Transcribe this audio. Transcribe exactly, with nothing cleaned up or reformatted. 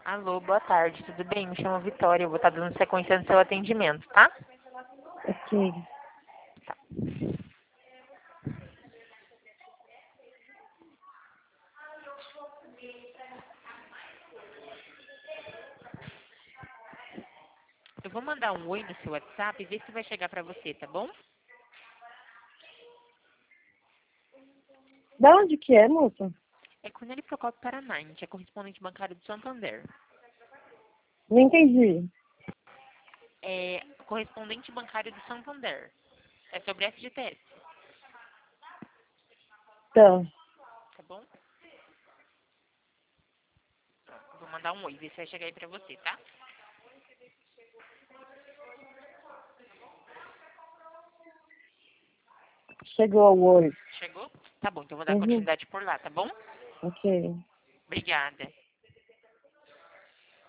Alô, boa tarde, tudo bem? Me chamo Vitória, eu vou estar dando sequência no seu atendimento, tá? Ok. Eu vou mandar um oi no seu WhatsApp e ver se vai chegar pra você, tá bom? Da onde que é, moça? É Cornélio Procópio Paraná, a gente é correspondente bancário do Santander. Não entendi. É correspondente bancário do Santander. É sobre F G T S, Tá. tá bom? Pronto, vou mandar um oi, ver se vai chegar aí pra você, tá? Chegou ao oi. Chegou? Tá bom, então eu vou dar Uhum. continuidade por lá, tá bom? Ok. Obrigada.